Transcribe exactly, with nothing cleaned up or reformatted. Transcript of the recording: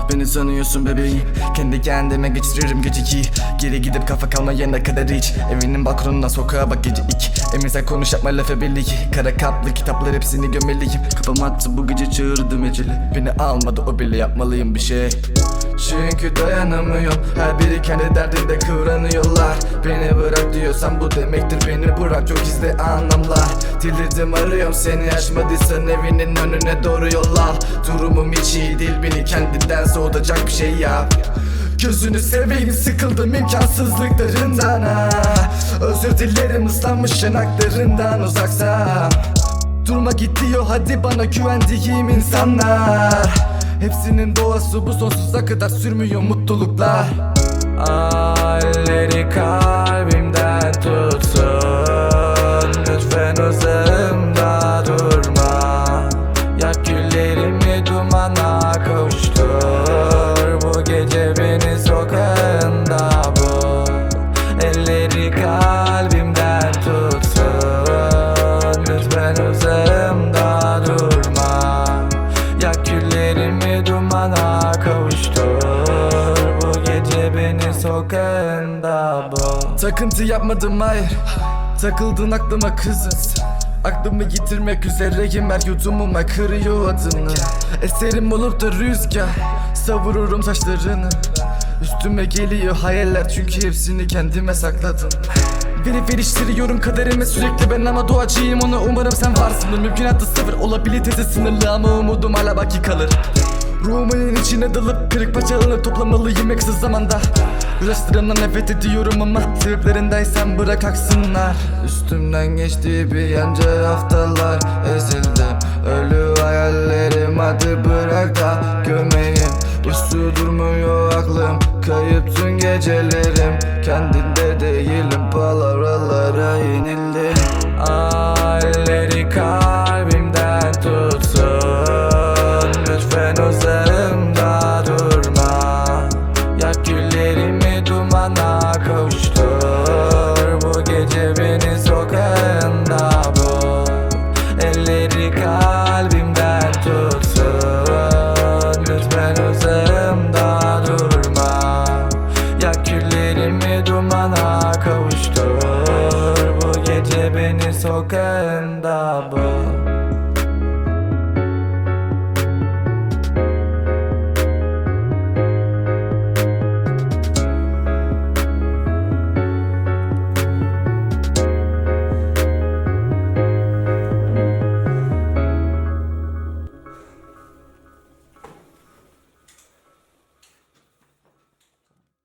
beni sanıyorsun bebeğim. Kendi kendime geçiririm geceyi. Geri gidip kafa kalmayana kadar hiç. Evinin balkonundan sokağa bak gece iki. Emin sen konuş yapma lafı birliği. Kara kaplı kitaplar hepsini gömeliyim. Kafam attı bu gece çığırdım eceli. Beni almadı o bile yapmalıyım bir şey. Çünkü dayanamıyorum. Her biri kendi derdinde kıvranıyorlar. Beni bırak diyorsan bu demektir, beni bırak çok izle anlamlar. Tildirdim arıyorum seni, açmadıysan evinin önüne doğru yol al. Durumum hiç iyi değil, beni kendinden soğutacak bir şey yap. Gözünü seveyim, sıkıldım imkansızlıklarından ha. Özür dilerim ıslanmış yanaklarından uzaksam. Durma git diyor hadi bana güvendiğim insanlar. Hepsinin doğası bu, sonsuza kadar sürmüyor mutluluklar. Halleri kalbimden tutsun, lütfen uzağımda durma. Yak güllerimi dumana kavuştur, bu gece beni sokağında bul. Elleri kalbimden tutsun, lütfen uzağımda durma. Yak güllerimi dumana kavuştur, bu gece beni sokağında bul. Takıntı yapmadım hayır, takıldın aklıma kızız. Aklımı yitirmek üzereyim, her yudumuma kırıyor adını. Eserim olup da rüzgar, savururum saçlarını. Üstüme geliyor hayaller çünkü hepsini kendime sakladım. Verip veriştiriyorum kaderime sürekli ben ama doğacıyım ona, umarım sen varsın. Mümkünatı sıfır, olabilitesi sınırlı ama umudum hala baki kalır. Ruhumun içine dalıp kırık parçalarını toplamalıyım en kısa zamanda. Ulaştırımdan nefret ediyorum ama sebeplerindeysen bırak aksınlar. Üstümden geçti bir yanca haftalar, ezildim. Ölü hayallerim hadi bırak da gömeyim. Uslu durmuyor aklım, kayıp tüm gecelerim. Kendinde değilim, palavralara yenildim. Halleri kal